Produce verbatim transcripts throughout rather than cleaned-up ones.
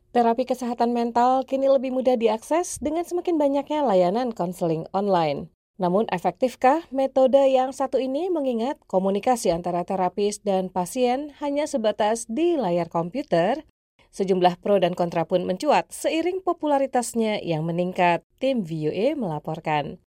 Terapi kesehatan mental kini lebih mudah diakses dengan semakin banyaknya layanan konseling online. Namun efektifkah metode yang satu ini mengingat komunikasi antara terapis dan pasien hanya sebatas di layar komputer? Sejumlah pro dan kontra pun mencuat seiring popularitasnya yang meningkat, tim V O A melaporkan.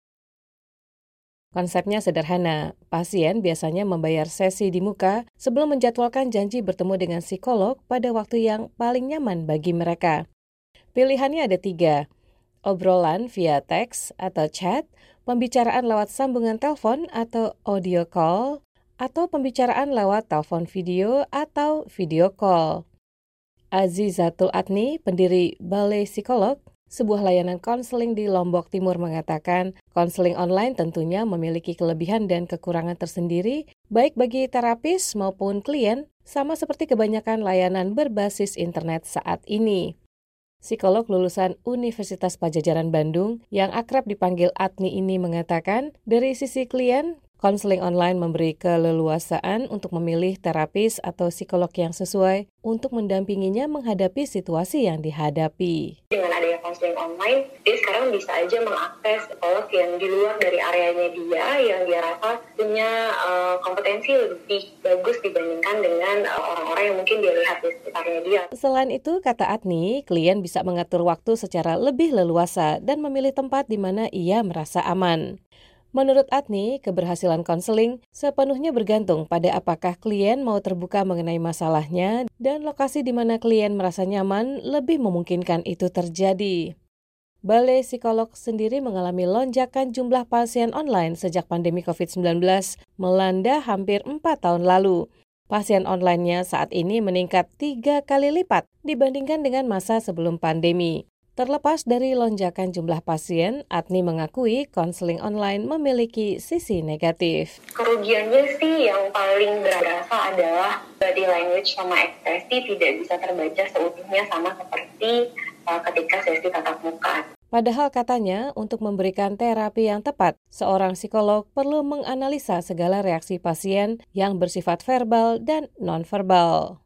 Konsepnya sederhana, pasien biasanya membayar sesi di muka sebelum menjadwalkan janji bertemu dengan psikolog pada waktu yang paling nyaman bagi mereka. Pilihannya ada tiga, obrolan via teks atau chat, pembicaraan lewat sambungan telepon atau audio call, atau pembicaraan lewat telepon video atau video call. Azizatul Adni, pendiri Balai Psikolog, sebuah layanan konseling di Lombok Timur mengatakan, konseling online tentunya memiliki kelebihan dan kekurangan tersendiri, baik bagi terapis maupun klien, sama seperti kebanyakan layanan berbasis internet saat ini. Psikolog lulusan Universitas Padjadjaran Bandung yang akrab dipanggil Adni ini mengatakan, dari sisi klien, konseling online memberi keleluasaan untuk memilih terapis atau psikolog yang sesuai untuk mendampinginya menghadapi situasi yang dihadapi. Dengan adanya konseling online, dia sekarang bisa aja mengakses psikolog yang di luar dari areanya dia, yang dia rasa punya uh, kompetensi lebih bagus dibandingkan dengan uh, orang-orang yang mungkin dia lihat di sekitarnya dia. Selain itu, kata Adni, klien bisa mengatur waktu secara lebih leluasa dan memilih tempat di mana ia merasa aman. Menurut Adni, keberhasilan konseling sepenuhnya bergantung pada apakah klien mau terbuka mengenai masalahnya dan lokasi di mana klien merasa nyaman lebih memungkinkan itu terjadi. Balai Psikolog sendiri mengalami lonjakan jumlah pasien online sejak pandemi covid sembilan belas melanda hampir empat tahun lalu. Pasien online-nya saat ini meningkat tiga kali lipat dibandingkan dengan masa sebelum pandemi. Terlepas dari lonjakan jumlah pasien, Adni mengakui konseling online memiliki sisi negatif. Kerugiannya sih yang paling berasa adalah body language sama ekspresi tidak bisa terbaca seutuhnya sama seperti uh, ketika sesi tatap muka. Padahal katanya, untuk memberikan terapi yang tepat, seorang psikolog perlu menganalisa segala reaksi pasien yang bersifat verbal dan nonverbal.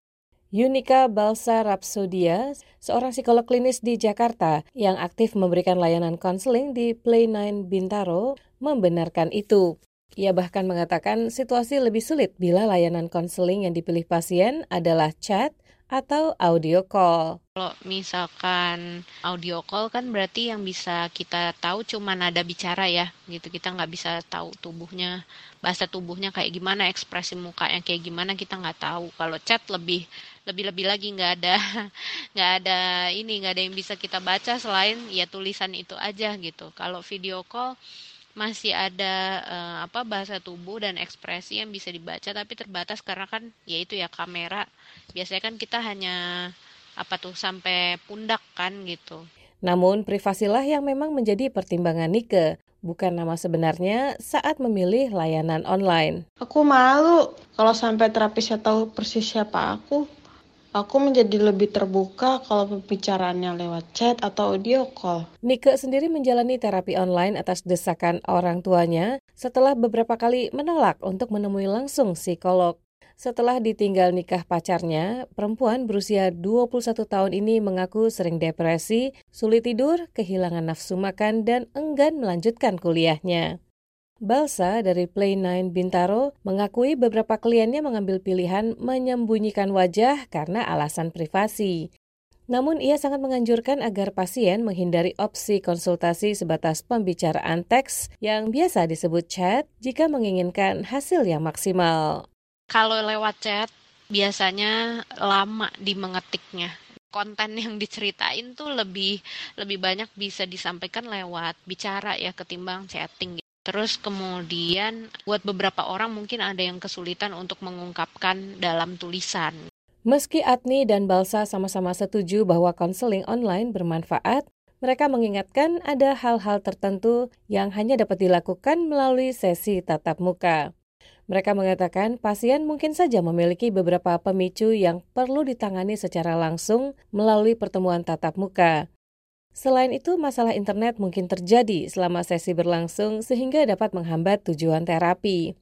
Yunika Balsa Rapsodia, seorang psikolog klinis di Jakarta yang aktif memberikan layanan konseling di Play nine Bintaro, membenarkan itu. Ia bahkan mengatakan situasi lebih sulit bila layanan konseling yang dipilih pasien adalah chat atau audio call. Kalau misalkan audio call kan berarti yang bisa kita tahu cuma nada bicara ya, gitu. Kita nggak bisa tahu tubuhnya, bahasa tubuhnya kayak gimana, ekspresi mukanya kayak gimana kita nggak tahu. Kalau chat lebih lebih-lebih lagi nggak ada nggak ada ini nggak ada yang bisa kita baca selain ya tulisan itu aja gitu. Kalau video call masih ada uh, apa bahasa tubuh dan ekspresi yang bisa dibaca tapi terbatas karena kan yaitu ya kamera. Biasanya kan kita hanya apa tuh sampai pundak kan gitu. Namun privasilah yang memang menjadi pertimbangan Nike, bukan nama sebenarnya saat memilih layanan online. Aku malu kalau sampai terapisnya tahu persis siapa aku. Aku menjadi lebih terbuka kalau pembicaraannya lewat chat atau audio call. Nike sendiri menjalani terapi online atas desakan orang tuanya setelah beberapa kali menolak untuk menemui langsung psikolog. Setelah ditinggal nikah pacarnya, perempuan berusia dua puluh satu tahun ini mengaku sering depresi, sulit tidur, kehilangan nafsu makan, dan enggan melanjutkan kuliahnya. Balsa dari Play nine Bintaro mengakui beberapa kliennya mengambil pilihan menyembunyikan wajah karena alasan privasi. Namun ia sangat menganjurkan agar pasien menghindari opsi konsultasi sebatas pembicaraan teks yang biasa disebut chat jika menginginkan hasil yang maksimal. Kalau lewat chat biasanya lama di mengetiknya. Konten yang diceritain tuh lebih lebih banyak bisa disampaikan lewat bicara ya ketimbang chatting. Terus kemudian buat beberapa orang mungkin ada yang kesulitan untuk mengungkapkan dalam tulisan. Meski Adni dan Balsa sama-sama setuju bahwa konseling online bermanfaat, mereka mengingatkan ada hal-hal tertentu yang hanya dapat dilakukan melalui sesi tatap muka. Mereka mengatakan pasien mungkin saja memiliki beberapa pemicu yang perlu ditangani secara langsung melalui pertemuan tatap muka. Selain itu, masalah internet mungkin terjadi selama sesi berlangsung sehingga dapat menghambat tujuan terapi.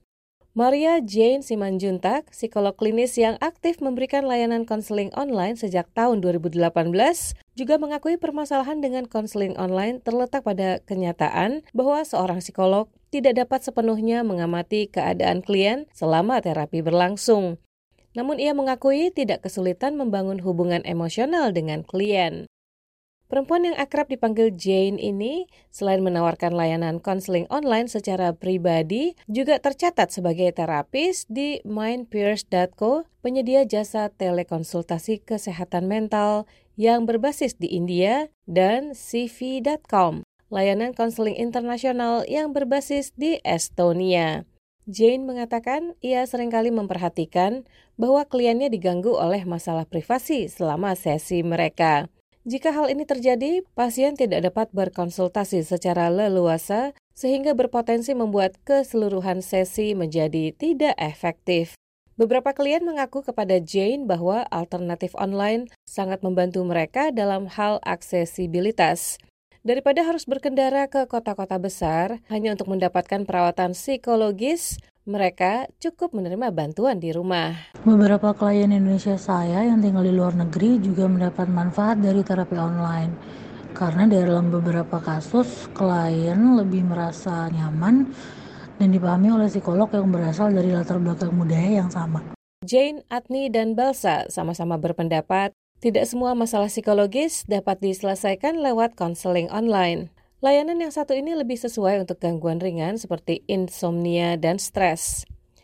Maria Jane Simanjuntak, psikolog klinis yang aktif memberikan layanan konseling online sejak tahun dua ribu delapan belas, juga mengakui permasalahan dengan konseling online terletak pada kenyataan bahwa seorang psikolog tidak dapat sepenuhnya mengamati keadaan klien selama terapi berlangsung. Namun ia mengakui tidak kesulitan membangun hubungan emosional dengan klien. Perempuan yang akrab dipanggil Jane ini, selain menawarkan layanan konseling online secara pribadi, juga tercatat sebagai terapis di mindpeers dot co, penyedia jasa telekonsultasi kesehatan mental yang berbasis di India, dan C V dot com, layanan konseling internasional yang berbasis di Estonia. Jane mengatakan ia seringkali memperhatikan bahwa kliennya diganggu oleh masalah privasi selama sesi mereka. Jika hal ini terjadi, pasien tidak dapat berkonsultasi secara leluasa sehingga berpotensi membuat keseluruhan sesi menjadi tidak efektif. Beberapa klien mengaku kepada Jane bahwa alternatif online sangat membantu mereka dalam hal aksesibilitas. Daripada harus berkendara ke kota-kota besar hanya untuk mendapatkan perawatan psikologis, mereka cukup menerima bantuan di rumah. Beberapa klien Indonesia saya yang tinggal di luar negeri juga mendapat manfaat dari terapi online. Karena dalam beberapa kasus, klien lebih merasa nyaman dan dipahami oleh psikolog yang berasal dari latar belakang budaya yang sama. Jane, Adni, dan Balsa sama-sama berpendapat tidak semua masalah psikologis dapat diselesaikan lewat konseling online. Layanan yang satu ini lebih sesuai untuk gangguan ringan seperti insomnia dan stres.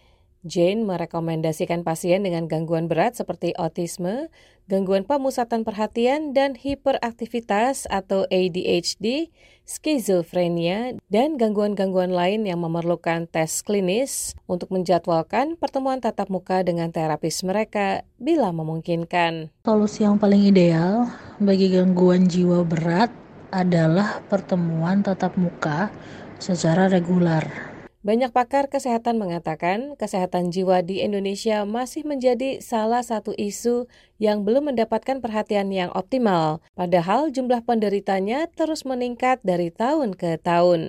Jane merekomendasikan pasien dengan gangguan berat seperti autisme, gangguan pemusatan perhatian dan hiperaktivitas atau A D H D, skizofrenia, dan gangguan-gangguan lain yang memerlukan tes klinis untuk menjadwalkan pertemuan tatap muka dengan terapis mereka bila memungkinkan. Solusi yang paling ideal bagi gangguan jiwa berat adalah pertemuan tatap muka secara reguler. Banyak pakar kesehatan mengatakan kesehatan jiwa di Indonesia masih menjadi salah satu isu yang belum mendapatkan perhatian yang optimal, padahal jumlah penderitanya terus meningkat dari tahun ke tahun.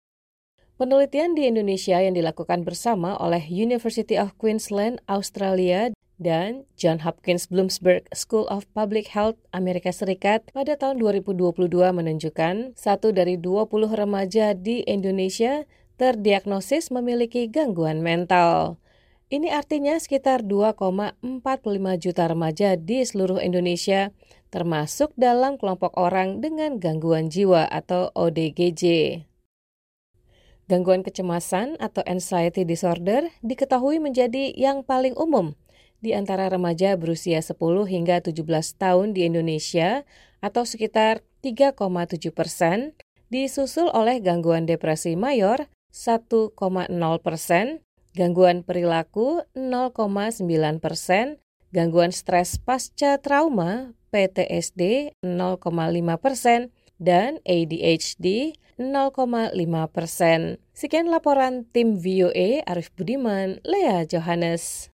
Penelitian di Indonesia yang dilakukan bersama oleh University of Queensland, Australia, dan Johns Hopkins Bloomsburg School of Public Health, Amerika Serikat pada tahun dua ribu dua puluh dua menunjukkan satu dari dua puluh remaja di Indonesia terdiagnosis memiliki gangguan mental. Ini artinya sekitar dua koma empat puluh lima juta remaja di seluruh Indonesia termasuk dalam kelompok orang dengan gangguan jiwa atau O D G J. Gangguan kecemasan atau anxiety disorder diketahui menjadi yang paling umum di antara remaja berusia sepuluh hingga tujuh belas tahun di Indonesia atau sekitar tiga koma tujuh persen, disusul oleh gangguan depresi mayor satu koma nol persen, gangguan perilaku nol koma sembilan persen, gangguan stres pasca trauma P T S D nol koma lima persen, dan A D H D nol koma lima persen. Sekian laporan tim V O A, Arif Budiman, Lea Johannes.